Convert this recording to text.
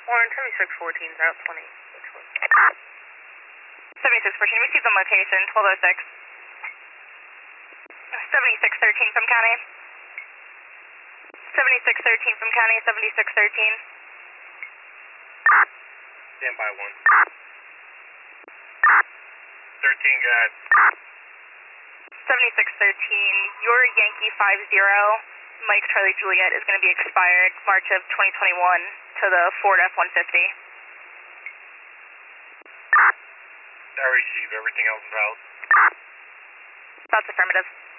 Warren, 7614's out 20. 7614, received on location, 1206. 7613 from county. 7613 from county, 7613. Stand by 1. 13, got 7613, your Yankee 50, Mike Charlie Juliet is going to be expired March of 2021 to the Ford F-150. I received. Everything else is out. That's affirmative.